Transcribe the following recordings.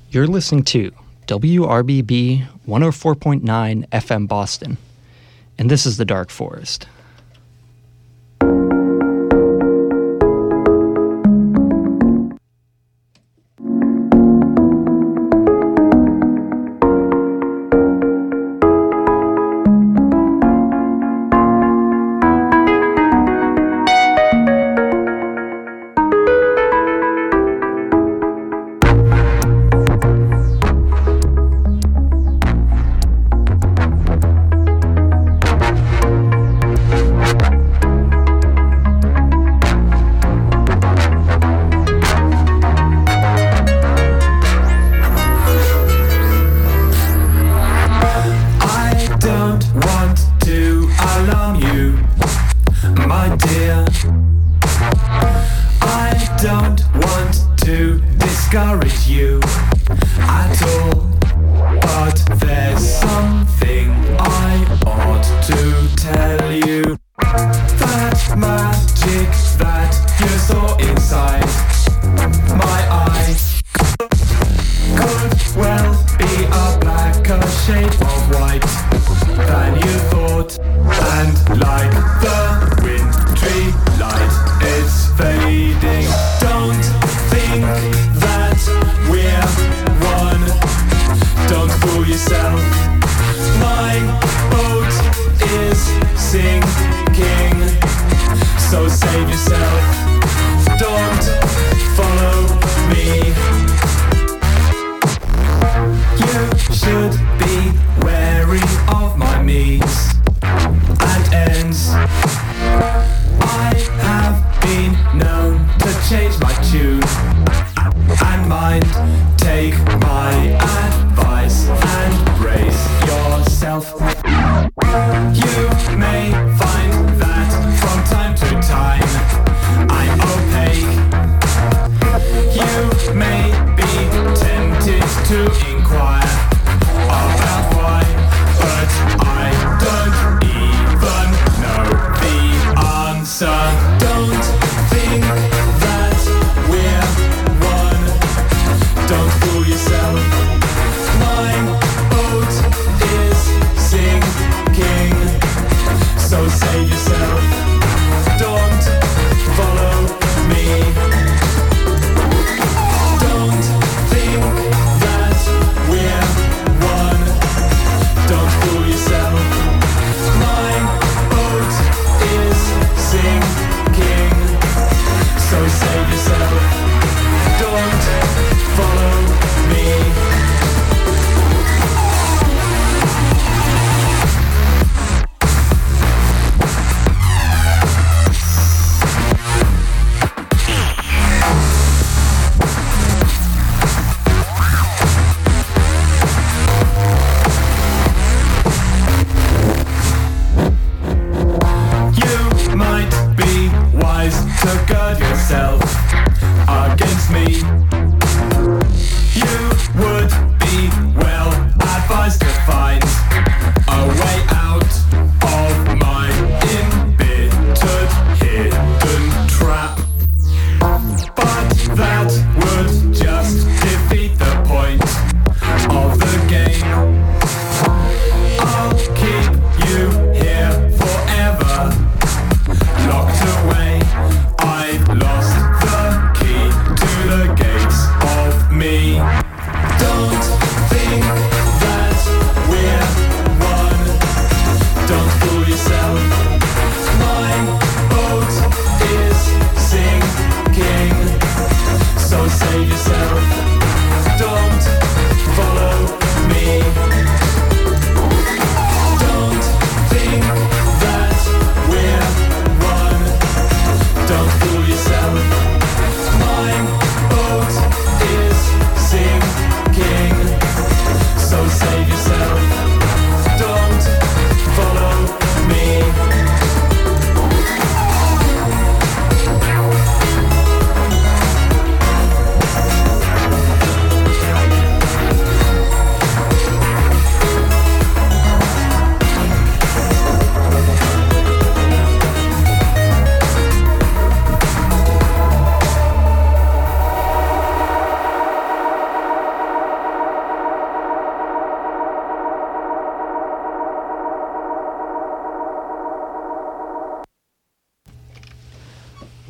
You're listening to WRBB 104.9 FM Boston, and this is The Dark Forest.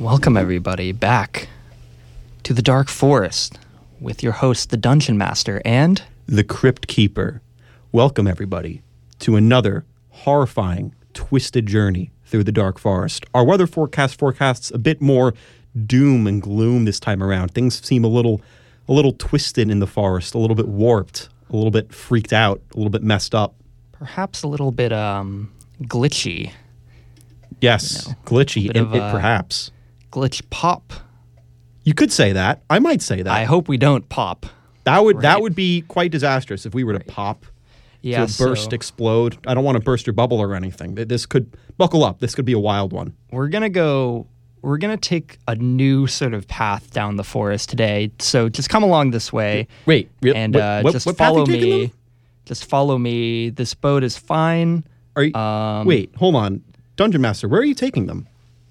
Welcome, everybody, back to the Dark Forest with your host, the Dungeon Master, and the Crypt Keeper. Welcome, everybody, to another horrifying, twisted journey through the Dark Forest. Our weather forecasts a bit more doom and gloom this time around. Things seem a little twisted in the forest, a little bit warped, a little bit freaked out, a little bit messed up. perhaps a little bit glitchy. Yes, glitchy, perhaps. Glitch pop. You could say that. I might say that. I hope we don't pop. That would be quite disastrous if we were to pop, Yeah, to burst, explode. I don't want to burst your bubble or anything. This could, buckle up. This could be a wild one. We're going to take a new sort of path down the forest today. So just come along this way. Wait, and just follow me. Just follow me. This boat is fine. Are you, wait, hold on. Dungeon Master, where are you taking them?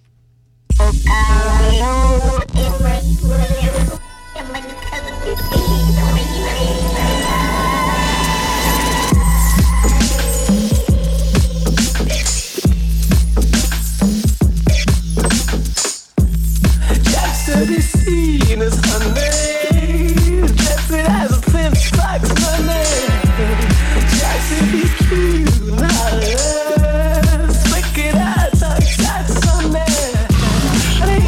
To be seen as honey, Jackson has a pimp spikes money. Jackson be cute, not less. Wicked eyes, touch that Sunday. And he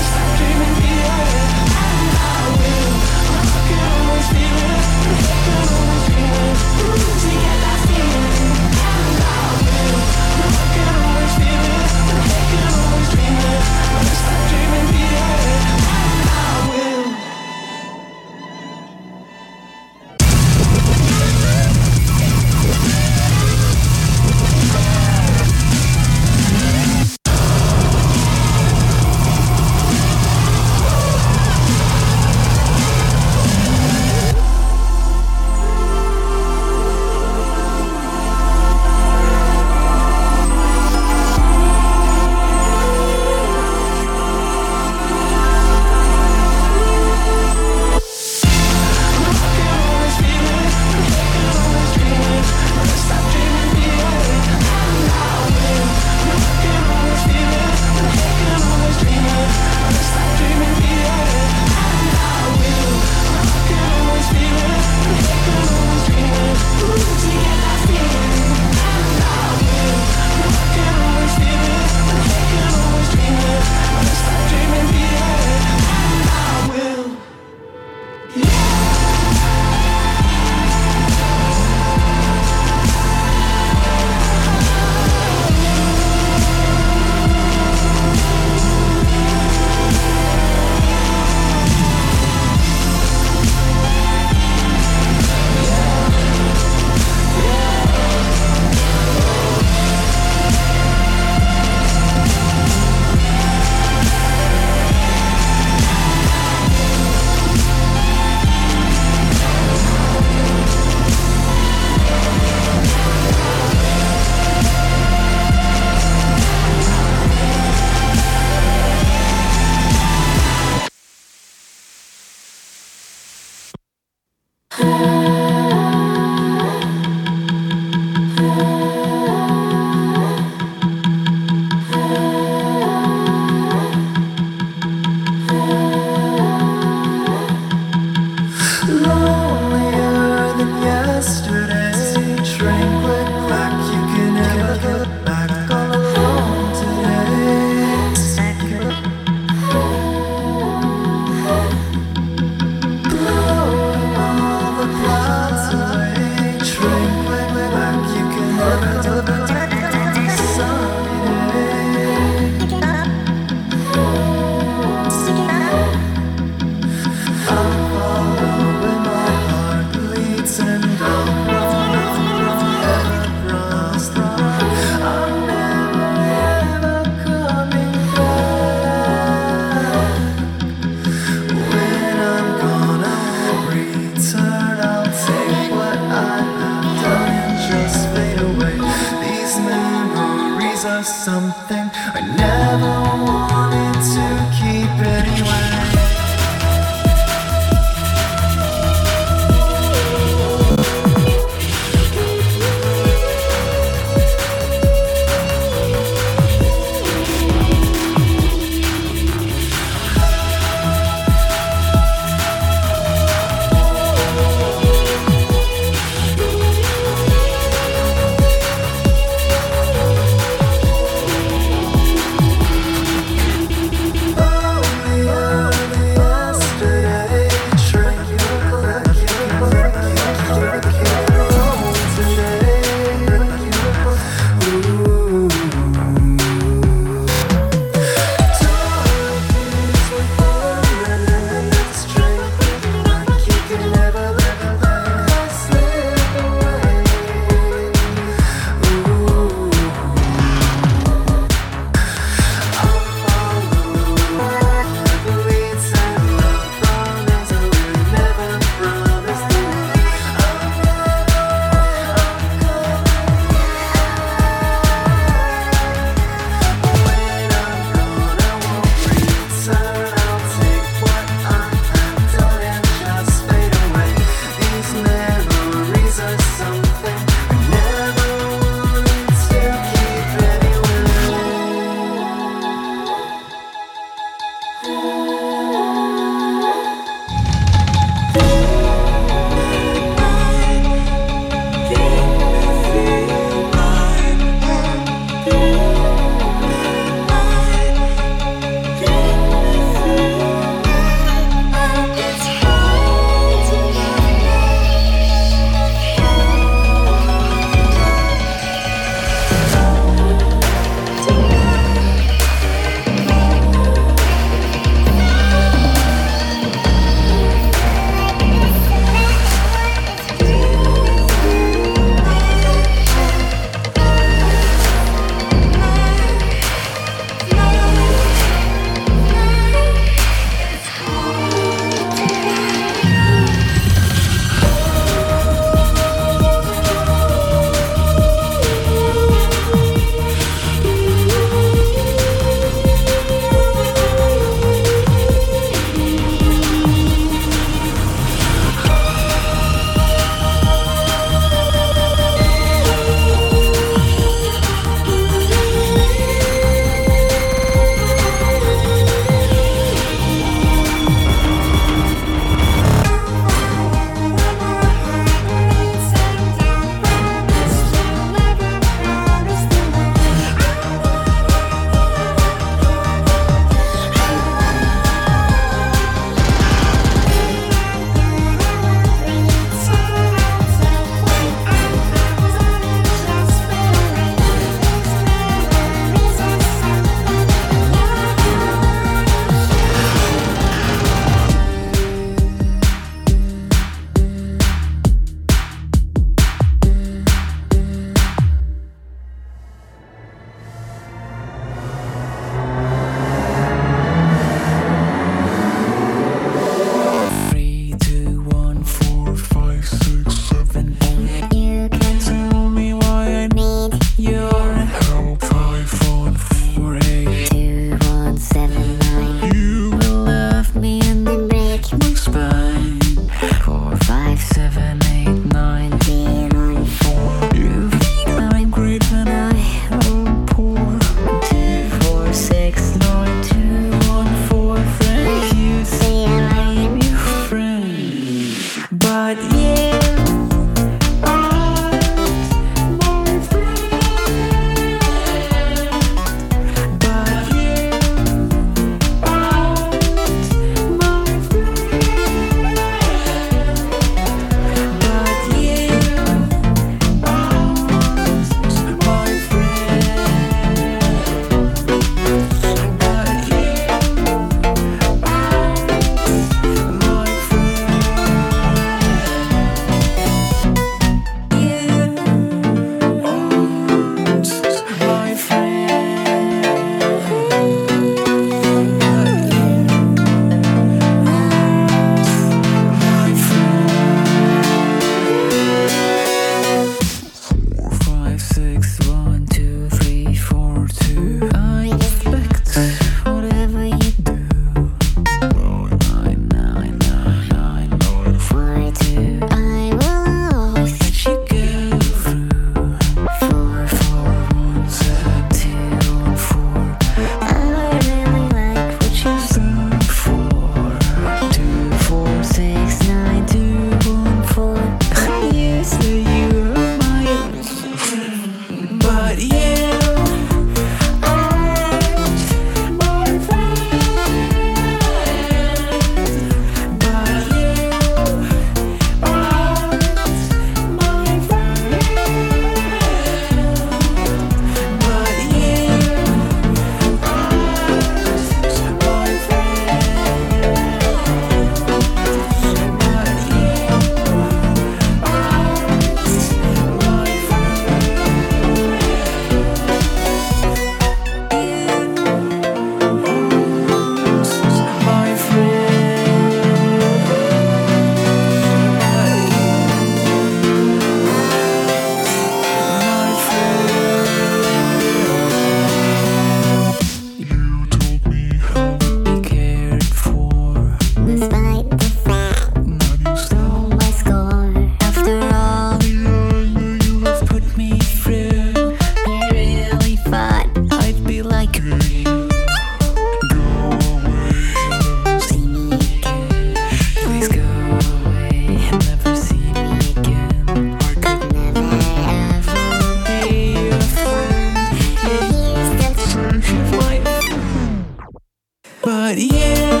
But you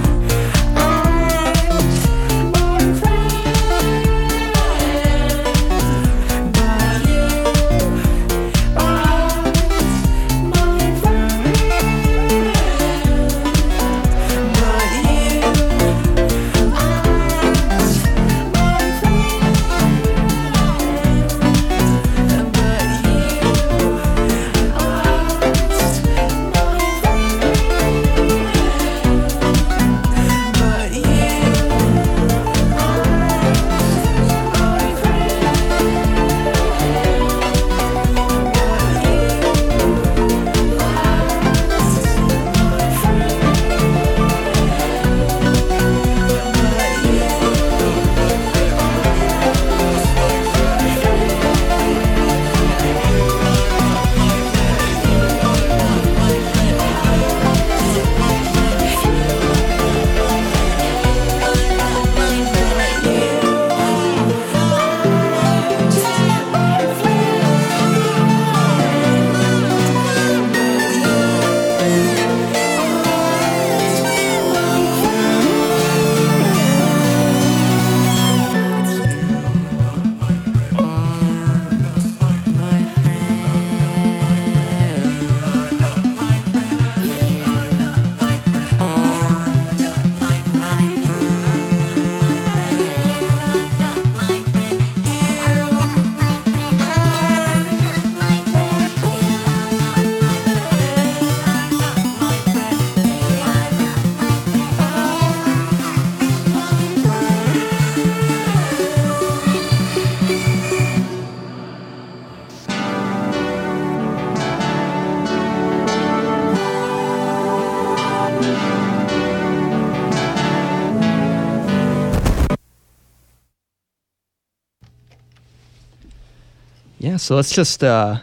Yeah, so let's just,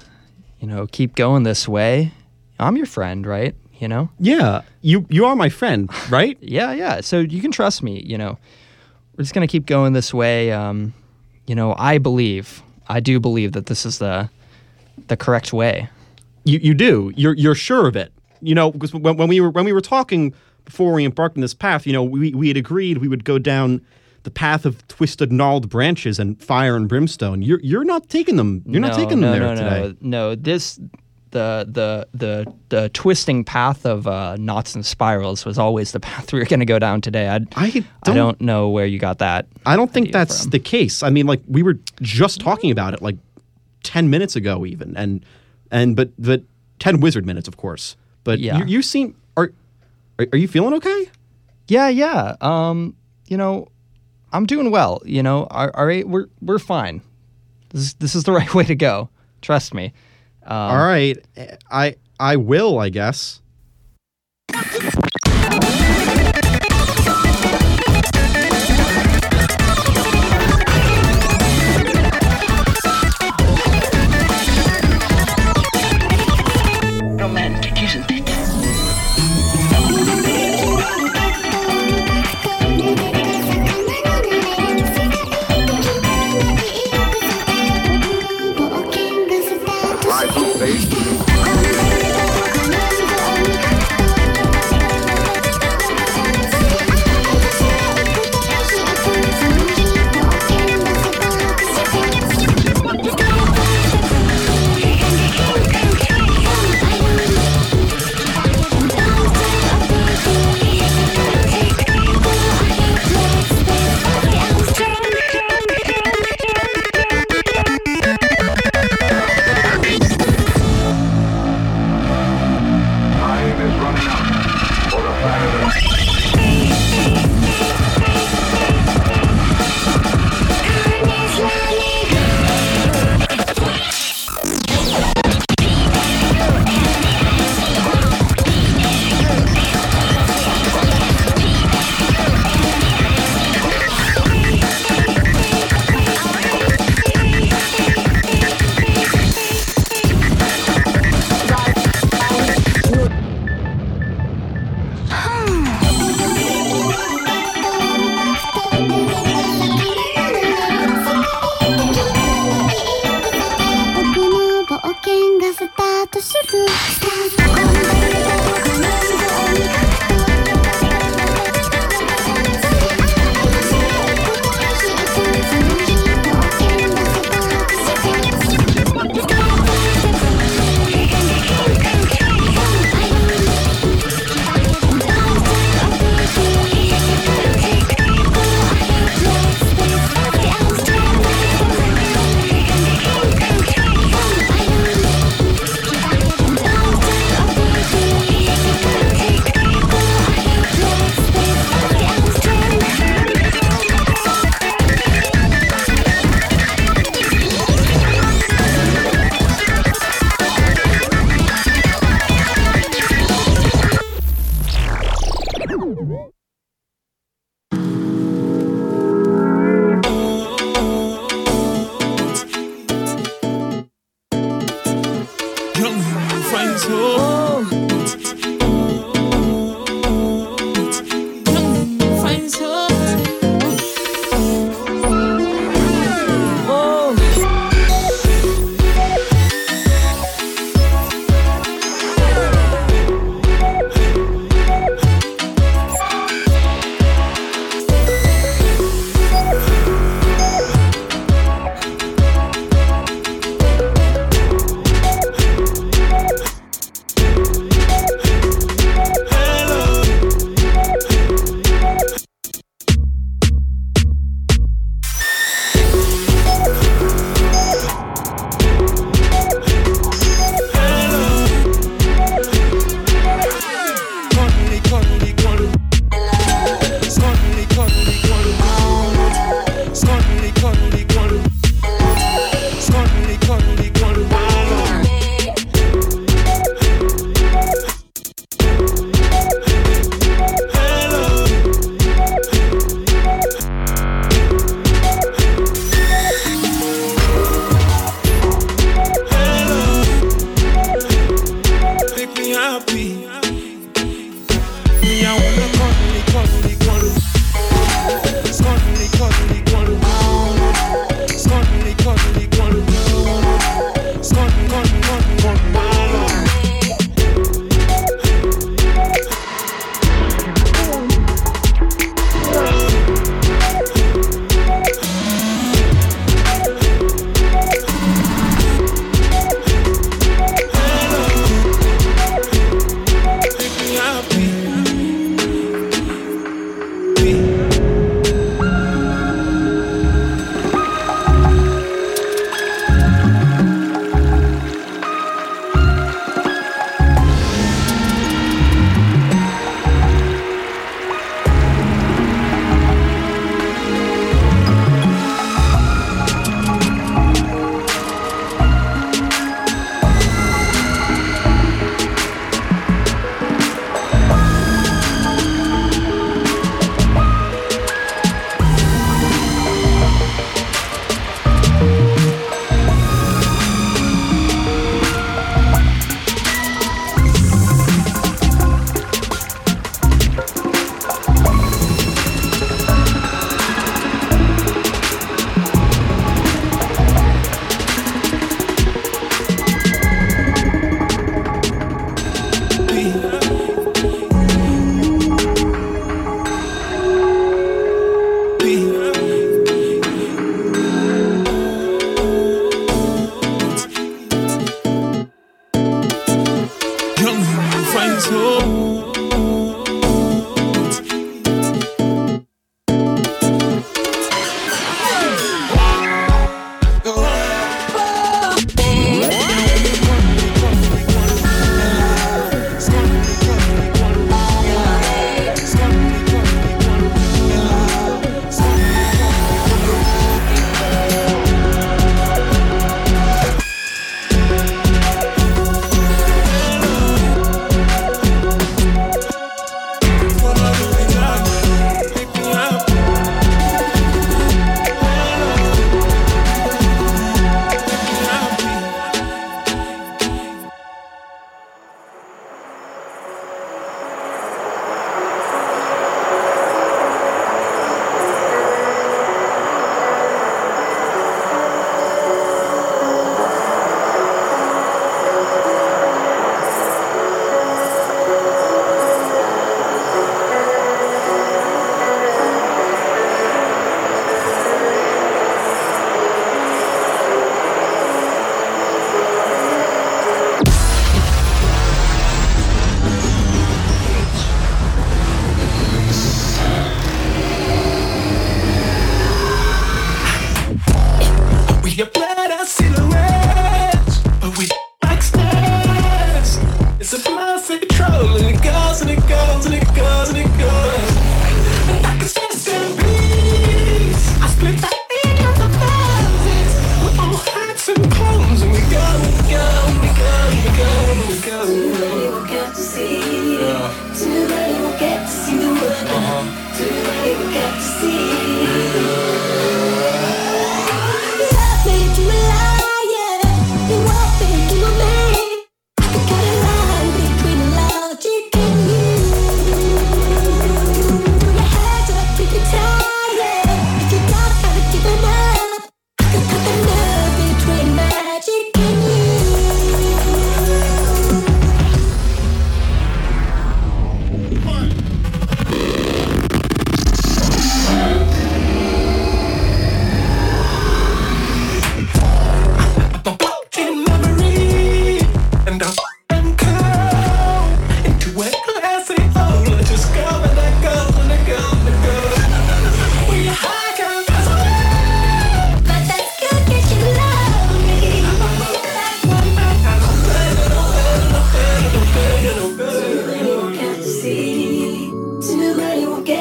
keep going this way. I'm your friend, right? Yeah, you are my friend, right? Yeah. So you can trust me, We're just going to keep going this way. I do believe that this is the correct way. You do. You're sure of it. Because when we were talking before we embarked on this path, we had agreed we would go down the path of twisted, gnarled branches and fire and brimstone. You're not taking them. You're not taking them there today. No. The twisting path of knots and spirals was always the path we were going to go down today. I don't know where you got that. I don't think that's the case. I mean, like, we were just talking about it like 10 minutes ago, even, but 10 wizard minutes, of course. But yeah. you seem are you feeling okay? Yeah. I'm doing well. All right, we're fine. This is the right way to go. Trust me. All right, I will, I guess. Romantic, isn't it?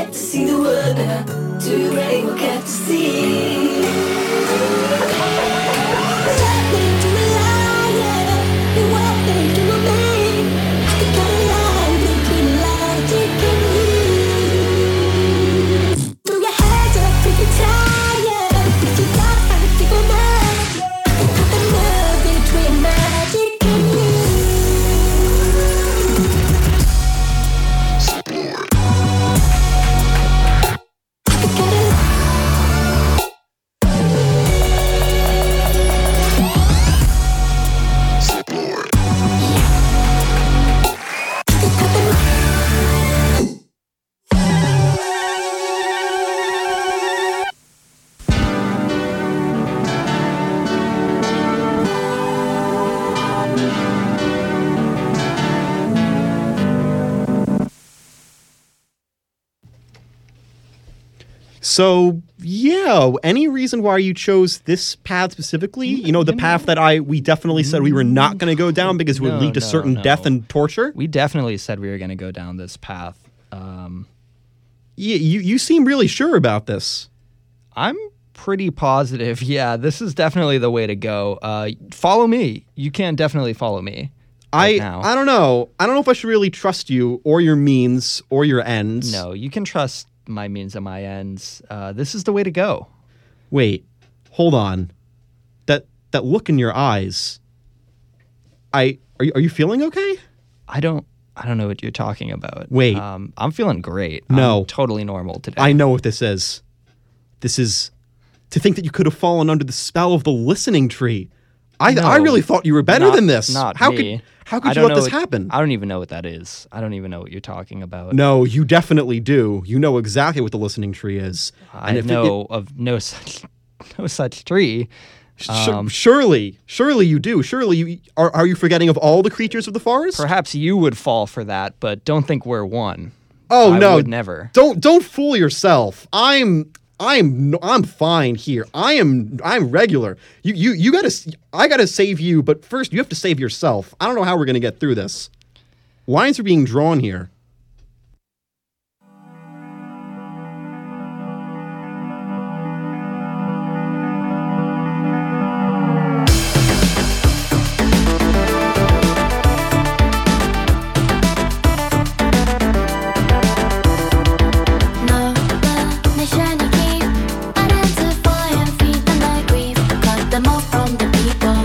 get to see the world now. Too late, we'll get to see. Nothing to rely on. You won't think you will be. You gotta lie between logic and you. Throw your hands up if you're tired. If you got time to figure it out. Put the love between magic and you. So, yeah, any reason why you chose this path specifically? You know, the path that we definitely said we were not going to go down because it would lead to certain death and torture? We definitely said we were going to go down this path. You seem really sure about this. I'm pretty positive. Yeah, this is definitely the way to go. Follow me. You can definitely follow me. I don't know. I don't know if I should really trust you or your means or your ends. No, you can trust my means and my ends. This is the way to go. Wait, hold on. That look in your eyes. Are you feeling okay? I don't know what you're talking about. Wait. I'm feeling great. No. I'm totally normal today. I know what this is. This is to think that you could have fallen under the spell of the listening tree. I really thought you were better than this. How me. How could you let this happen? I don't even know what that is. I don't even know what you're talking about. No, you definitely do. You know exactly what the listening tree is. I know of no such tree. Surely you do. Surely you are you forgetting of all the creatures of the forest? Perhaps you would fall for that, but don't think we're one. Oh I no, would never. Don't fool yourself. I'm fine here. I'm regular. I gotta save you, but first you have to save yourself. I don't know how we're gonna get through this. Lines are being drawn here.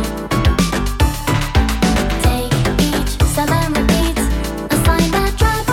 Drive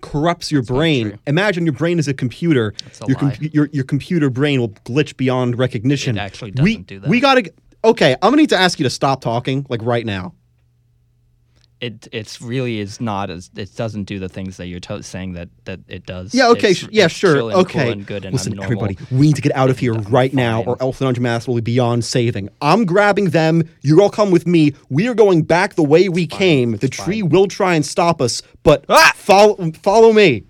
corrupts your That's not brain. true. Imagine your brain is a computer. That's a Your, lie. your computer brain will glitch beyond recognition. It actually doesn't do that. We gotta. Okay, I'm gonna need to ask you to stop talking, like right now. It's really is not as it doesn't do the things that you're saying that it does. Yeah, okay, It's sure, chill and okay. Cool and good and Listen, I'm everybody, normal. we need to get out of here right now, fine. or Elf and Unmasked will be beyond saving. I'm grabbing them. You all come with me. We are going back the way we came. The tree will try and stop us, but follow me.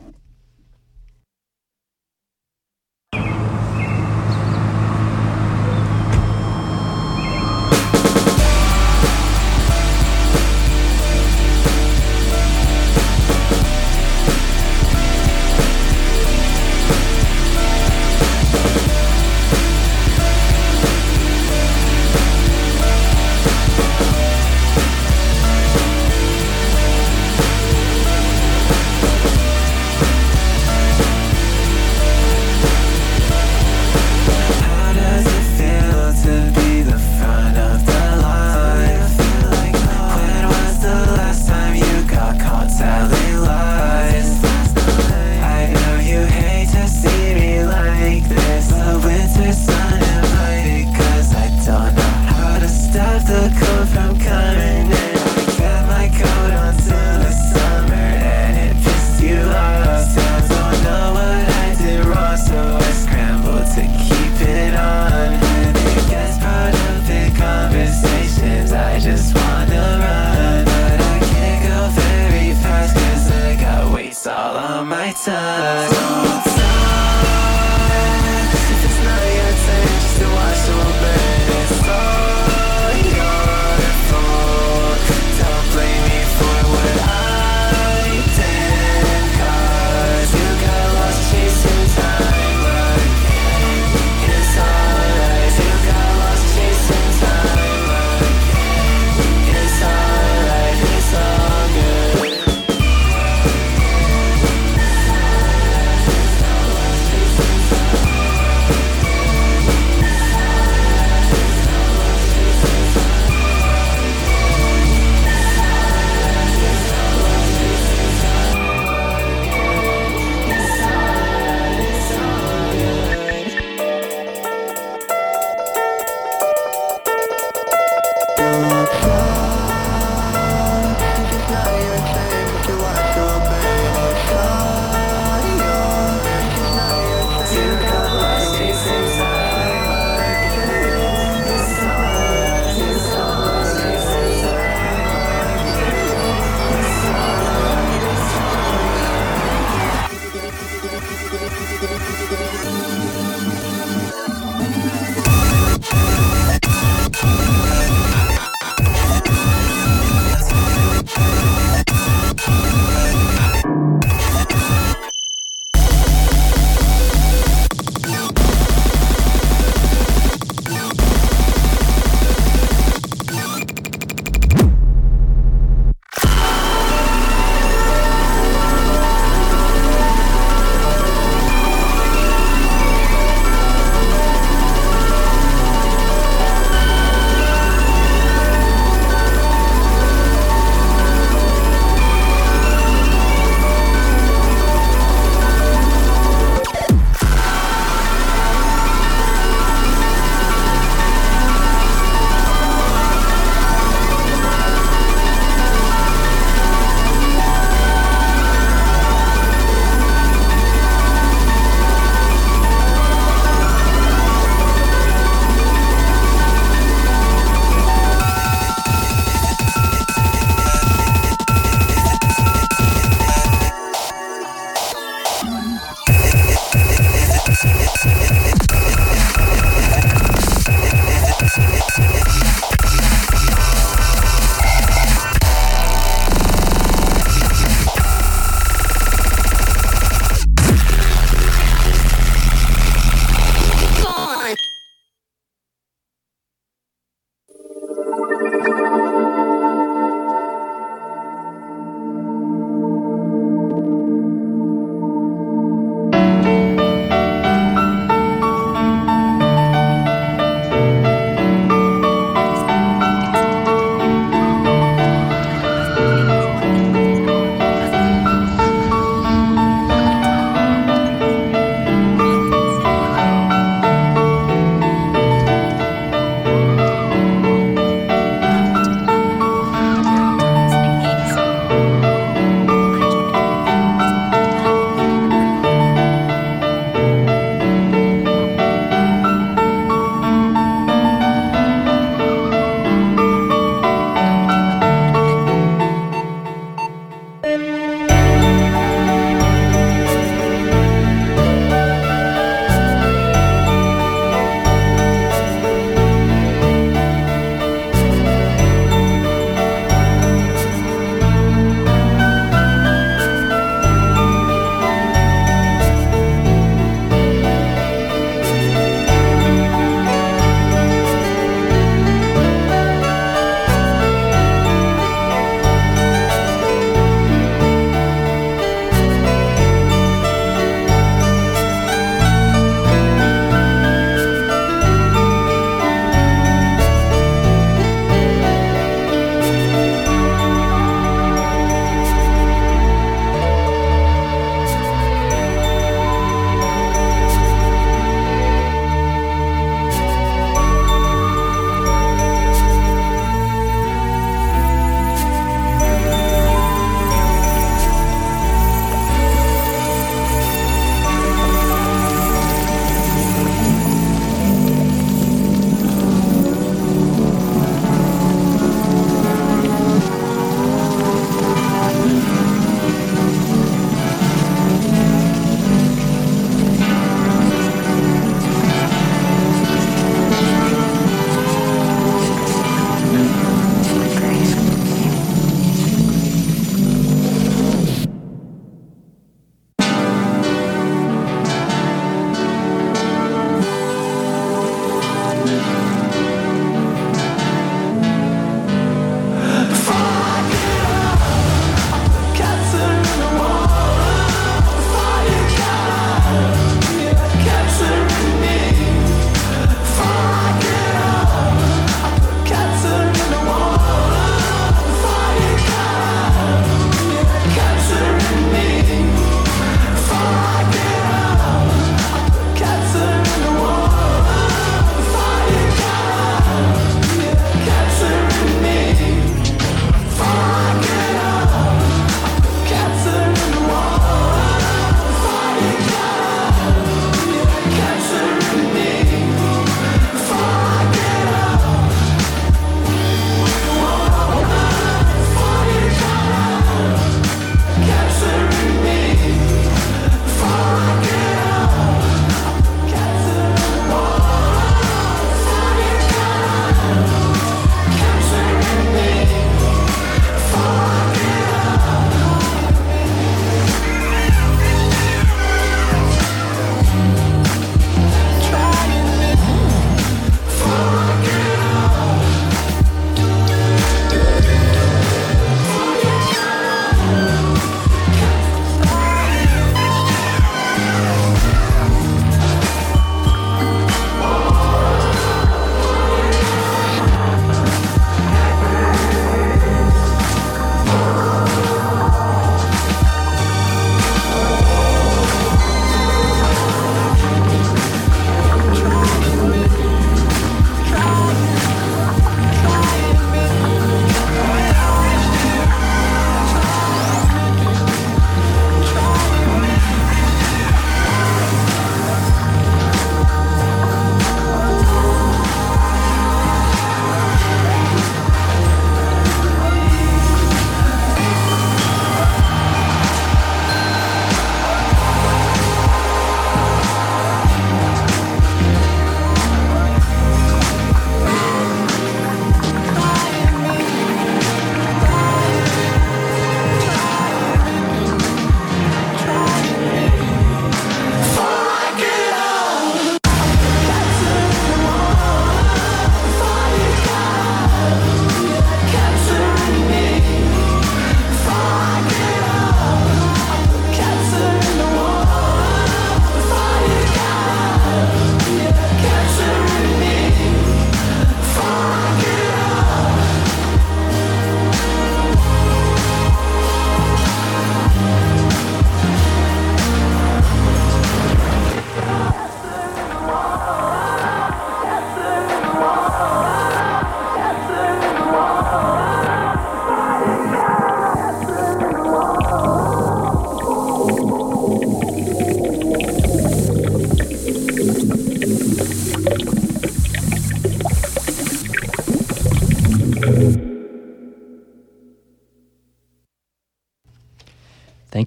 How does it feel to be the front of the line? When was the last time you got caught telling lies? I know you hate to see me like this, but winter sun invited, 'cause I don't know how to stop the cold from coming in. I kept my coat on till the summer and it pissed you off. Still don't know what I did wrong, so I scrambled to keep it on. And it gets brought up in conversations, I just wanna run, but I can't go very fast 'cause I got weights all on my tongue. Don't talk if it's not your turn, just to watch the world burn. It's all your fault. Don't blame me for what I did, 'cause you got lost chasing time again. It's alright, you got lost chasing time again. It's alright, it's all good.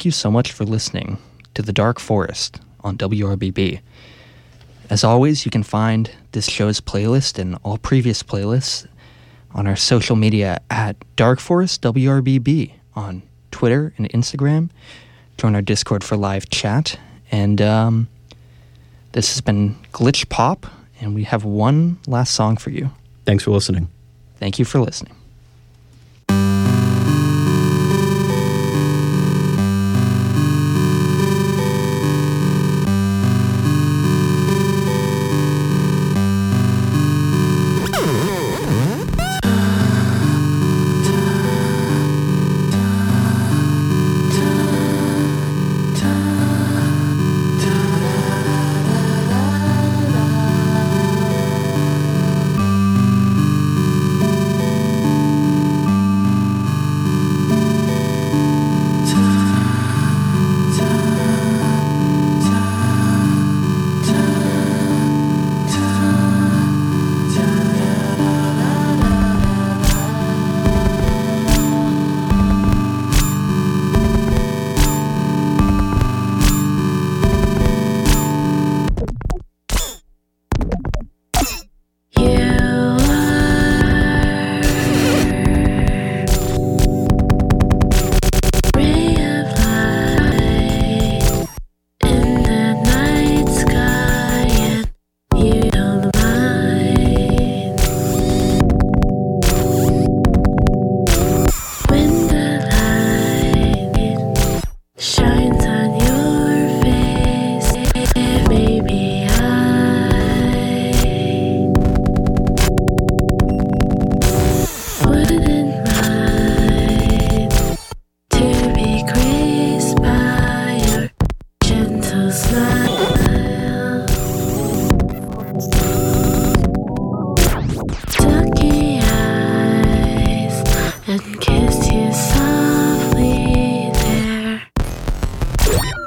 thank you so much for listening to The Dark Forest on WRBB. As always, you can find this show's playlist and all previous playlists on our social media at Dark Forest WRBB on Twitter and Instagram. Join our Discord for live chat. And this has been Glitch Pop, and we have one last song for you. Thanks for listening. Thank you for listening. And kiss you softly there.